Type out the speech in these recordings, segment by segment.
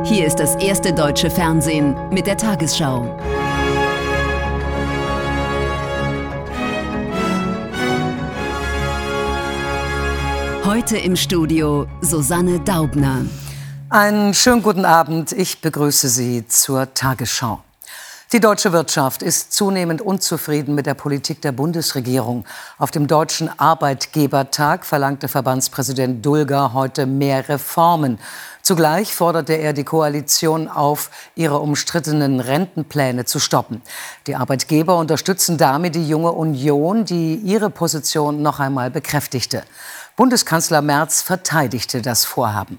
Hier ist das erste deutsche Fernsehen mit der Tagesschau. Heute im Studio Susanne Daubner. Einen schönen guten Abend. Ich begrüße Sie zur Tagesschau. Die deutsche Wirtschaft ist zunehmend unzufrieden mit der Politik der Bundesregierung. Auf dem Deutschen Arbeitgebertag verlangte Verbandspräsident Dulger heute mehr Reformen. Zugleich forderte er die Koalition auf, ihre umstrittenen Rentenpläne zu stoppen. Die Arbeitgeber unterstützen damit die Junge Union, die ihre Position noch einmal bekräftigte. Bundeskanzler Merz verteidigte das Vorhaben.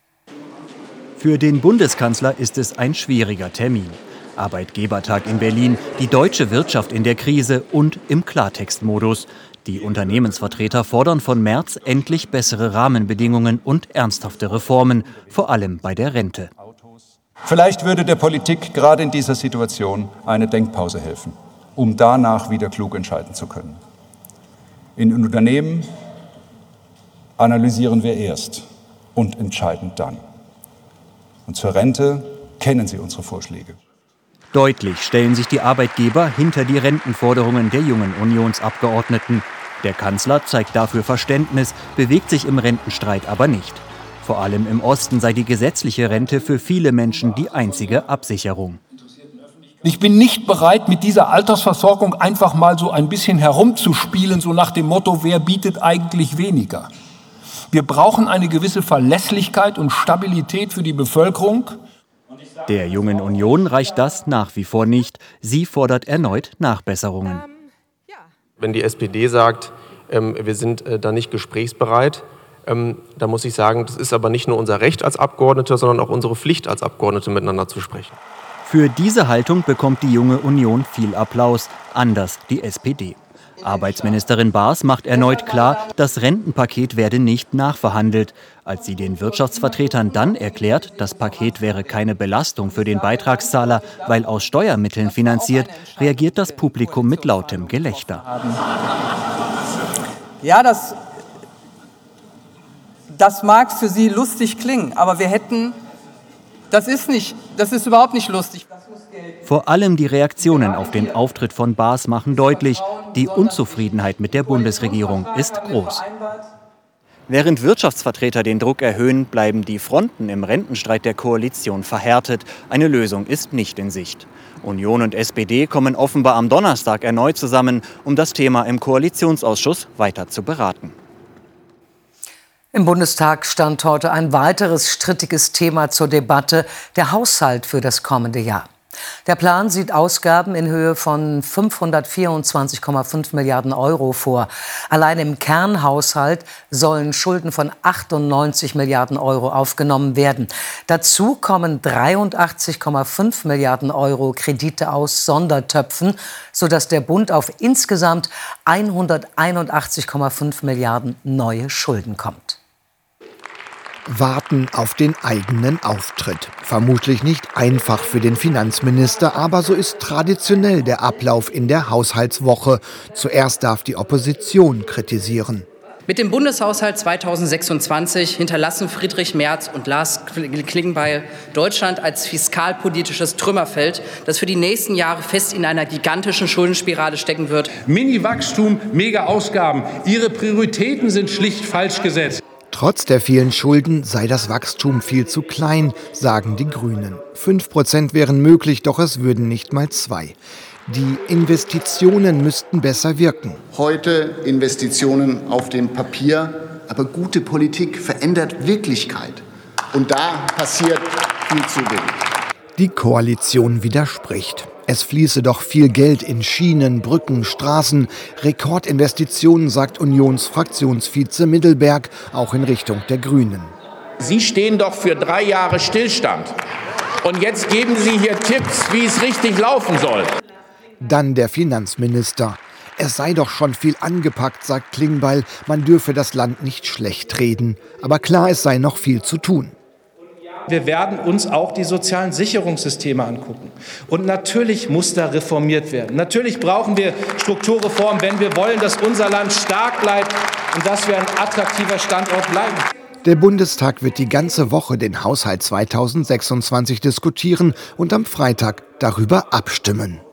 Für den Bundeskanzler ist es ein schwieriger Termin. Arbeitgebertag in Berlin, die deutsche Wirtschaft in der Krise und im Klartextmodus. Die Unternehmensvertreter fordern von Merz endlich bessere Rahmenbedingungen und ernsthafte Reformen, vor allem bei der Rente. Vielleicht würde der Politik gerade in dieser Situation eine Denkpause helfen, um danach wieder klug entscheiden zu können. In Unternehmen analysieren wir erst und entscheiden dann. Und zur Rente kennen Sie unsere Vorschläge. Deutlich stellen sich die Arbeitgeber hinter die Rentenforderungen der Jungen Unionsabgeordneten. Der Kanzler zeigt dafür Verständnis, bewegt sich im Rentenstreit aber nicht. Vor allem im Osten sei die gesetzliche Rente für viele Menschen die einzige Absicherung. Ich bin nicht bereit, mit dieser Altersversorgung einfach mal so ein bisschen herumzuspielen, so nach dem Motto, wer bietet eigentlich weniger? Wir brauchen eine gewisse Verlässlichkeit und Stabilität für die Bevölkerung. Der Jungen Union reicht das nach wie vor nicht. Sie fordert erneut Nachbesserungen. Wenn die SPD sagt, wir sind da nicht gesprächsbereit, da muss ich sagen, das ist aber nicht nur unser Recht als Abgeordnete, sondern auch unsere Pflicht als Abgeordnete miteinander zu sprechen. Für diese Haltung bekommt die Junge Union viel Applaus, anders die SPD. Arbeitsministerin Baas macht erneut klar, das Rentenpaket werde nicht nachverhandelt. Als sie den Wirtschaftsvertretern dann erklärt, das Paket wäre keine Belastung für den Beitragszahler, weil aus Steuermitteln finanziert, reagiert das Publikum mit lautem Gelächter. Ja, das mag für Sie lustig klingen, aber das ist überhaupt nicht lustig. Vor allem die Reaktionen auf den Auftritt von Baas machen deutlich, die Unzufriedenheit mit der Bundesregierung ist groß. Während Wirtschaftsvertreter den Druck erhöhen, bleiben die Fronten im Rentenstreit der Koalition verhärtet. Eine Lösung ist nicht in Sicht. Union und SPD kommen offenbar am Donnerstag erneut zusammen, um das Thema im Koalitionsausschuss weiter zu beraten. Im Bundestag stand heute ein weiteres strittiges Thema zur Debatte, der Haushalt für das kommende Jahr. Der Plan sieht Ausgaben in Höhe von 524,5 Milliarden Euro vor. Allein im Kernhaushalt sollen Schulden von 98 Milliarden Euro aufgenommen werden. Dazu kommen 83,5 Milliarden Euro Kredite aus Sondertöpfen, sodass der Bund auf insgesamt 181,5 Milliarden neue Schulden kommt. Warten auf den eigenen Auftritt. Vermutlich nicht einfach für den Finanzminister, aber so ist traditionell der Ablauf in der Haushaltswoche. Zuerst darf die Opposition kritisieren. Mit dem Bundeshaushalt 2026 hinterlassen Friedrich Merz und Lars Klingbeil Deutschland als fiskalpolitisches Trümmerfeld, das für die nächsten Jahre fest in einer gigantischen Schuldenspirale stecken wird. Mini-Wachstum, Mega-Ausgaben. Ihre Prioritäten sind schlicht falsch gesetzt. Trotz der vielen Schulden sei das Wachstum viel zu klein, sagen die Grünen. 5% wären möglich, doch es würden nicht mal 2. Die Investitionen müssten besser wirken. Heute Investitionen auf dem Papier, aber gute Politik verändert Wirklichkeit. Und da passiert viel zu wenig. Die Koalition widerspricht. Es fließe doch viel Geld in Schienen, Brücken, Straßen. Rekordinvestitionen, sagt Unionsfraktionsvize Middelberg, auch in Richtung der Grünen. Sie stehen doch für 3 Jahre Stillstand. Und jetzt geben Sie hier Tipps, wie es richtig laufen soll. Dann der Finanzminister. Es sei doch schon viel angepackt, sagt Klingbeil. Man dürfe das Land nicht schlecht reden. Aber klar, es sei noch viel zu tun. Wir werden uns auch die sozialen Sicherungssysteme angucken. Und natürlich muss da reformiert werden. Natürlich brauchen wir Strukturreformen, wenn wir wollen, dass unser Land stark bleibt und dass wir ein attraktiver Standort bleiben. Der Bundestag wird die ganze Woche den Haushalt 2026 diskutieren und am Freitag darüber abstimmen.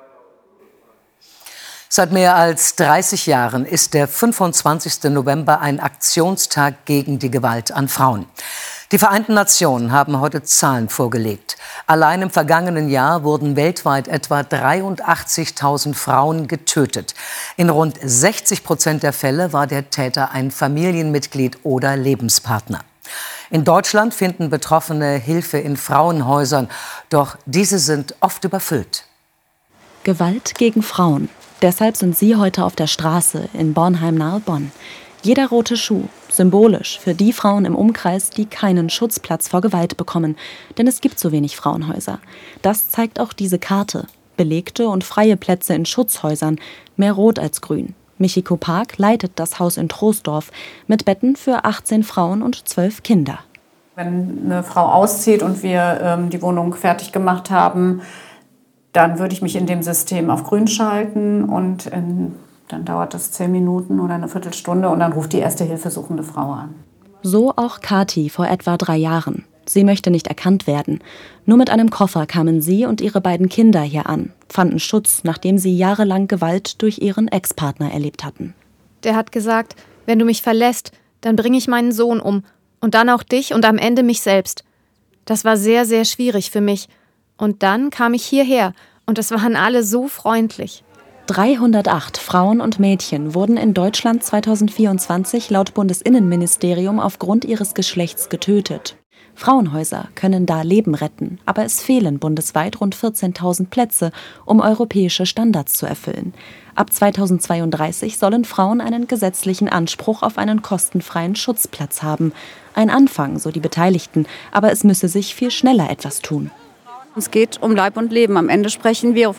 Seit mehr als 30 Jahren ist der 25. November ein Aktionstag gegen die Gewalt an Frauen. Die Vereinten Nationen haben heute Zahlen vorgelegt. Allein im vergangenen Jahr wurden weltweit etwa 83.000 Frauen getötet. In rund 60% der Fälle war der Täter ein Familienmitglied oder Lebenspartner. In Deutschland finden Betroffene Hilfe in Frauenhäusern, doch diese sind oft überfüllt. Gewalt gegen Frauen. Deshalb sind sie heute auf der Straße in Bornheim nahe Bonn. Jeder rote Schuh, symbolisch für die Frauen im Umkreis, die keinen Schutzplatz vor Gewalt bekommen. Denn es gibt so wenig Frauenhäuser. Das zeigt auch diese Karte. Belegte und freie Plätze in Schutzhäusern, mehr rot als grün. Michiko Park leitet das Haus in Troisdorf mit Betten für 18 Frauen und 12 Kinder. Wenn eine Frau auszieht und wir die Wohnung fertig gemacht haben, dann würde ich mich in dem System auf grün schalten und dann dauert das 10 Minuten oder eine Viertelstunde und dann ruft die erste hilfesuchende Frau an. So auch Kathi vor etwa 3 Jahren. Sie möchte nicht erkannt werden. Nur mit einem Koffer kamen sie und ihre beiden Kinder hier an, fanden Schutz, nachdem sie jahrelang Gewalt durch ihren Ex-Partner erlebt hatten. Der hat gesagt, wenn du mich verlässt, dann bringe ich meinen Sohn um und dann auch dich und am Ende mich selbst. Das war sehr, sehr schwierig für mich. Und dann kam ich hierher und es waren alle so freundlich. 308 Frauen und Mädchen wurden in Deutschland 2024 laut Bundesinnenministerium aufgrund ihres Geschlechts getötet. Frauenhäuser können da Leben retten, aber es fehlen bundesweit rund 14.000 Plätze, um europäische Standards zu erfüllen. Ab 2032 sollen Frauen einen gesetzlichen Anspruch auf einen kostenfreien Schutzplatz haben. Ein Anfang, so die Beteiligten, aber es müsse sich viel schneller etwas tun. Es geht um Leib und Leben. Am Ende sprechen wir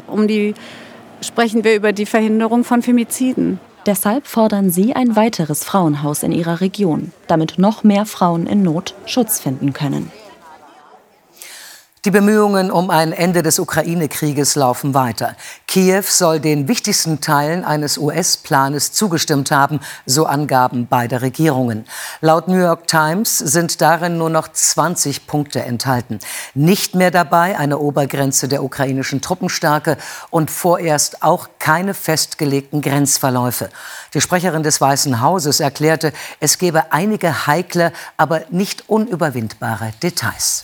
über die Verhinderung von Femiziden. Deshalb fordern sie ein weiteres Frauenhaus in ihrer Region, damit noch mehr Frauen in Not Schutz finden können. Die Bemühungen um ein Ende des Ukraine-Krieges laufen weiter. Kiew soll den wichtigsten Teilen eines US-Planes zugestimmt haben, so Angaben beider Regierungen. Laut New York Times sind darin nur noch 20 Punkte enthalten. Nicht mehr dabei eine Obergrenze der ukrainischen Truppenstärke und vorerst auch keine festgelegten Grenzverläufe. Die Sprecherin des Weißen Hauses erklärte, es gebe einige heikle, aber nicht unüberwindbare Details.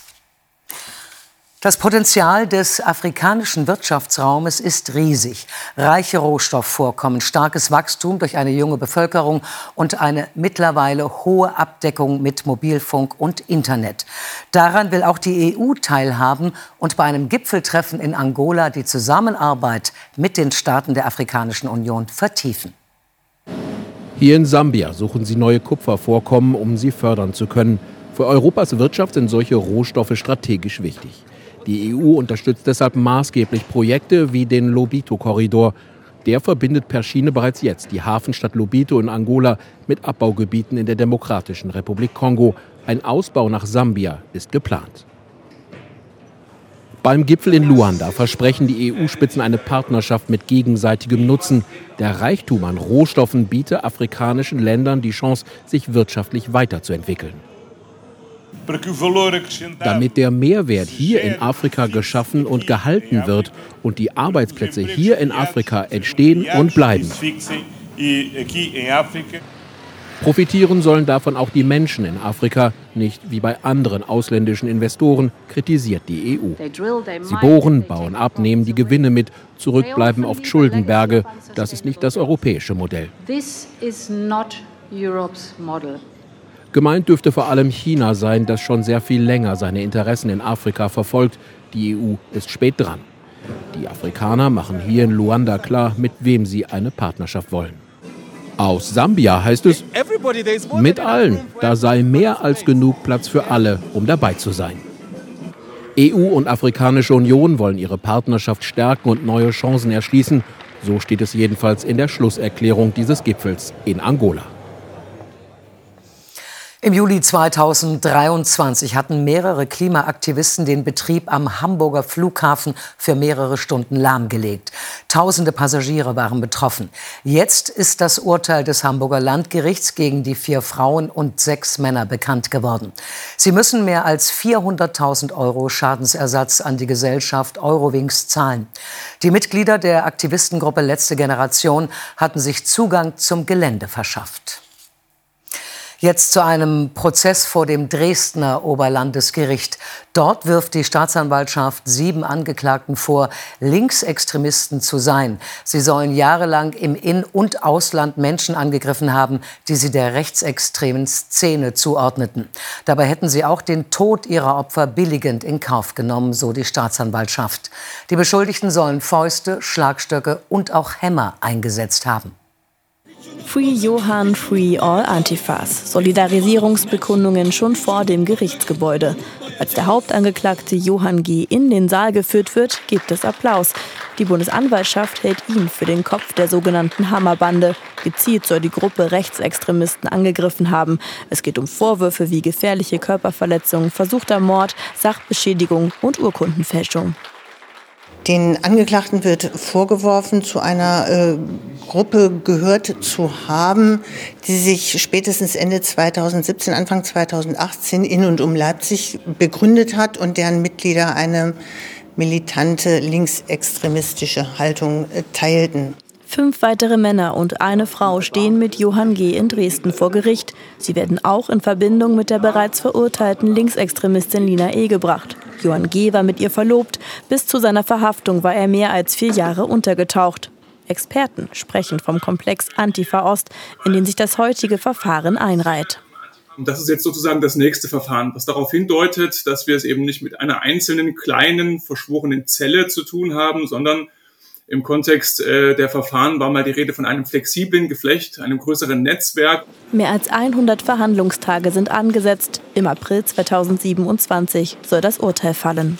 Das Potenzial des afrikanischen Wirtschaftsraumes ist riesig. Reiche Rohstoffvorkommen, starkes Wachstum durch eine junge Bevölkerung und eine mittlerweile hohe Abdeckung mit Mobilfunk und Internet. Daran will auch die EU teilhaben und bei einem Gipfeltreffen in Angola die Zusammenarbeit mit den Staaten der Afrikanischen Union vertiefen. Hier in Sambia suchen sie neue Kupfervorkommen, um sie fördern zu können. Für Europas Wirtschaft sind solche Rohstoffe strategisch wichtig. Die EU unterstützt deshalb maßgeblich Projekte wie den Lobito-Korridor. Der verbindet per Schiene bereits jetzt die Hafenstadt Lobito in Angola mit Abbaugebieten in der Demokratischen Republik Kongo. Ein Ausbau nach Sambia ist geplant. Beim Gipfel in Luanda versprechen die EU-Spitzen eine Partnerschaft mit gegenseitigem Nutzen. Der Reichtum an Rohstoffen biete afrikanischen Ländern die Chance, sich wirtschaftlich weiterzuentwickeln. Damit der Mehrwert hier in Afrika geschaffen und gehalten wird und die Arbeitsplätze hier in Afrika entstehen und bleiben. Profitieren sollen davon auch die Menschen in Afrika, nicht wie bei anderen ausländischen Investoren, kritisiert die EU. Sie bohren, bauen ab, nehmen die Gewinne mit, zurückbleiben oft Schuldenberge. Das ist nicht das europäische Modell. Gemeint dürfte vor allem China sein, das schon sehr viel länger seine Interessen in Afrika verfolgt. Die EU ist spät dran. Die Afrikaner machen hier in Luanda klar, mit wem sie eine Partnerschaft wollen. Aus Sambia heißt es, mit allen, da sei mehr als genug Platz für alle, um dabei zu sein. EU und Afrikanische Union wollen ihre Partnerschaft stärken und neue Chancen erschließen. So steht es jedenfalls in der Schlusserklärung dieses Gipfels in Angola. Im Juli 2023 hatten mehrere Klimaaktivisten den Betrieb am Hamburger Flughafen für mehrere Stunden lahmgelegt. Tausende Passagiere waren betroffen. Jetzt ist das Urteil des Hamburger Landgerichts gegen die 4 Frauen und 6 Männer bekannt geworden. Sie müssen mehr als 400.000 € Schadensersatz an die Gesellschaft Eurowings zahlen. Die Mitglieder der Aktivistengruppe Letzte Generation hatten sich Zugang zum Gelände verschafft. Jetzt zu einem Prozess vor dem Dresdner Oberlandesgericht. Dort wirft die Staatsanwaltschaft 7 Angeklagten vor, Linksextremisten zu sein. Sie sollen jahrelang im In- und Ausland Menschen angegriffen haben, die sie der rechtsextremen Szene zuordneten. Dabei hätten sie auch den Tod ihrer Opfer billigend in Kauf genommen, so die Staatsanwaltschaft. Die Beschuldigten sollen Fäuste, Schlagstöcke und auch Hämmer eingesetzt haben. Free Johann, Free All Antifas. Solidarisierungsbekundungen schon vor dem Gerichtsgebäude. Als der Hauptangeklagte Johann G. in den Saal geführt wird, gibt es Applaus. Die Bundesanwaltschaft hält ihn für den Kopf der sogenannten Hammerbande. Gezielt soll die Gruppe Rechtsextremisten angegriffen haben. Es geht um Vorwürfe wie gefährliche Körperverletzung, versuchter Mord, Sachbeschädigung und Urkundenfälschung. Den Angeklagten wird vorgeworfen, zu einer Gruppe gehört zu haben, die sich spätestens Ende 2017, Anfang 2018 in und um Leipzig begründet hat und deren Mitglieder eine militante linksextremistische Haltung teilten. 5 weitere Männer und eine Frau stehen mit Johann G. in Dresden vor Gericht. Sie werden auch in Verbindung mit der bereits verurteilten Linksextremistin Lina E. gebracht. Johann G. war mit ihr verlobt. Bis zu seiner Verhaftung war er mehr als 4 Jahre untergetaucht. Experten sprechen vom Komplex Antifa Ost, in den sich das heutige Verfahren einreiht. Und das ist jetzt sozusagen das nächste Verfahren, was darauf hindeutet, dass wir es eben nicht mit einer einzelnen, kleinen, verschworenen Zelle zu tun haben, sondern im Kontext der Verfahren war mal die Rede von einem flexiblen Geflecht, einem größeren Netzwerk. Mehr als 100 Verhandlungstage sind angesetzt. Im April 2027 soll das Urteil fallen.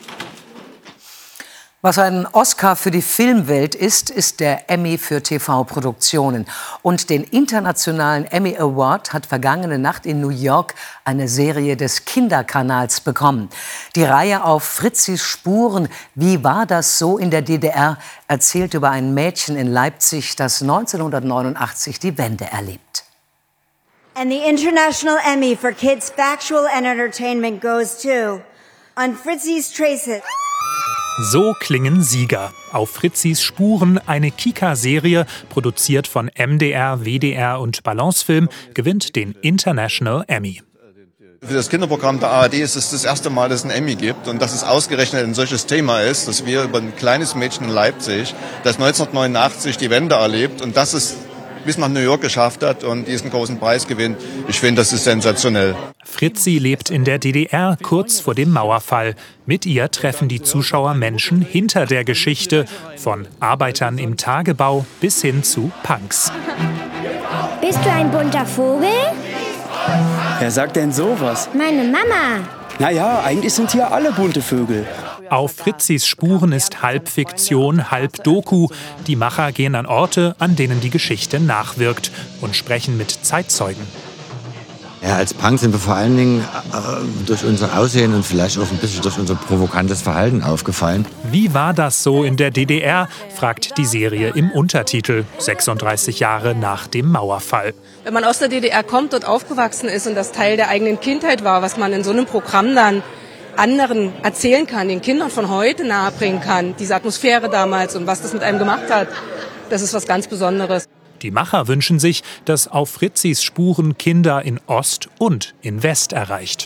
Was ein Oscar für die Filmwelt ist, ist der Emmy für TV-Produktionen. Und den internationalen Emmy Award hat vergangene Nacht in New York eine Serie des Kinderkanals bekommen. Die Reihe auf Fritzis Spuren, wie war das so in der DDR, erzählt über ein Mädchen in Leipzig, das 1989 die Wende erlebt. And the International Emmy for Kids Factual and Entertainment goes to On Fritzis Traces. So klingen Sieger. Auf Fritzis Spuren, eine Kika-Serie, produziert von MDR, WDR und Balancefilm, gewinnt den International Emmy. Für das Kinderprogramm der ARD ist es das erste Mal, dass es einen Emmy gibt und dass es ausgerechnet ein solches Thema ist, dass wir über ein kleines Mädchen in Leipzig, das 1989 die Wende erlebt und das es bis nach New York geschafft hat und diesen großen Preis gewinnt. Ich finde, das ist sensationell. Fritzi lebt in der DDR kurz vor dem Mauerfall. Mit ihr treffen die Zuschauer Menschen hinter der Geschichte, von Arbeitern im Tagebau bis hin zu Punks. Bist du ein bunter Vogel? Wer sagt denn sowas? Meine Mama. Naja, eigentlich sind hier alle bunte Vögel. Auf Fritzis Spuren ist halb Fiktion, halb Doku. Die Macher gehen an Orte, an denen die Geschichte nachwirkt und sprechen mit Zeitzeugen. Ja, als Punk sind wir vor allen Dingen durch unser Aussehen und vielleicht auch ein bisschen durch unser provokantes Verhalten aufgefallen. Wie war das so in der DDR, fragt die Serie im Untertitel, 36 Jahre nach dem Mauerfall. Wenn man aus der DDR kommt, dort aufgewachsen ist und das Teil der eigenen Kindheit war, was man in so einem Programm dann anderen erzählen kann, den Kindern von heute nahebringen kann, diese Atmosphäre damals und was das mit einem gemacht hat, das ist was ganz Besonderes. Die Macher wünschen sich, dass auf Fritzis Spuren Kinder in Ost und in West erreicht.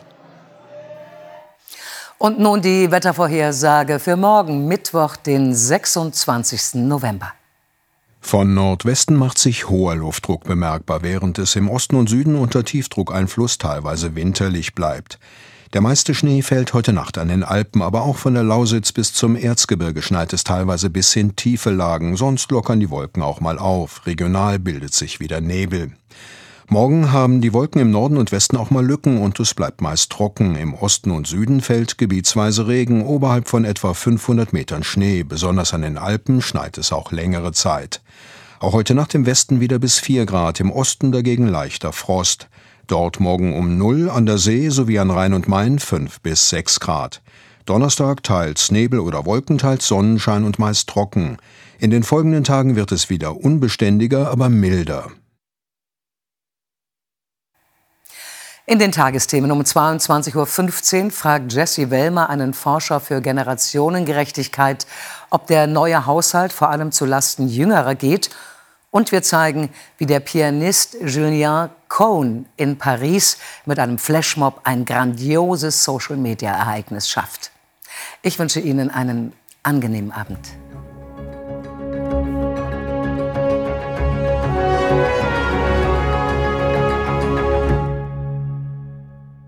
Und nun die Wettervorhersage für morgen, Mittwoch, den 26. November. Von Nordwesten macht sich hoher Luftdruck bemerkbar, während es im Osten und Süden unter Tiefdruckeinfluss teilweise winterlich bleibt. Der meiste Schnee fällt heute Nacht an den Alpen, aber auch von der Lausitz bis zum Erzgebirge schneit es teilweise bis in tiefe Lagen, sonst lockern die Wolken auch mal auf. Regional bildet sich wieder Nebel. Morgen haben die Wolken im Norden und Westen auch mal Lücken und es bleibt meist trocken. Im Osten und Süden fällt gebietsweise Regen, oberhalb von etwa 500 Metern Schnee. Besonders an den Alpen schneit es auch längere Zeit. Auch heute Nacht im Westen wieder bis 4 Grad, im Osten dagegen leichter Frost. Dort morgen um 0, an der See sowie an Rhein und Main 5 bis 6 Grad. Donnerstag teils Nebel oder Wolken, teils Sonnenschein und meist trocken. In den folgenden Tagen wird es wieder unbeständiger, aber milder. In den Tagesthemen um 22.15 Uhr fragt Jessie Wellmer einen Forscher für Generationengerechtigkeit, ob der neue Haushalt vor allem zulasten Jüngerer geht. Und wir zeigen, wie der Pianist Julien Cohn in Paris mit einem Flashmob ein grandioses Social-Media-Ereignis schafft. Ich wünsche Ihnen einen angenehmen Abend.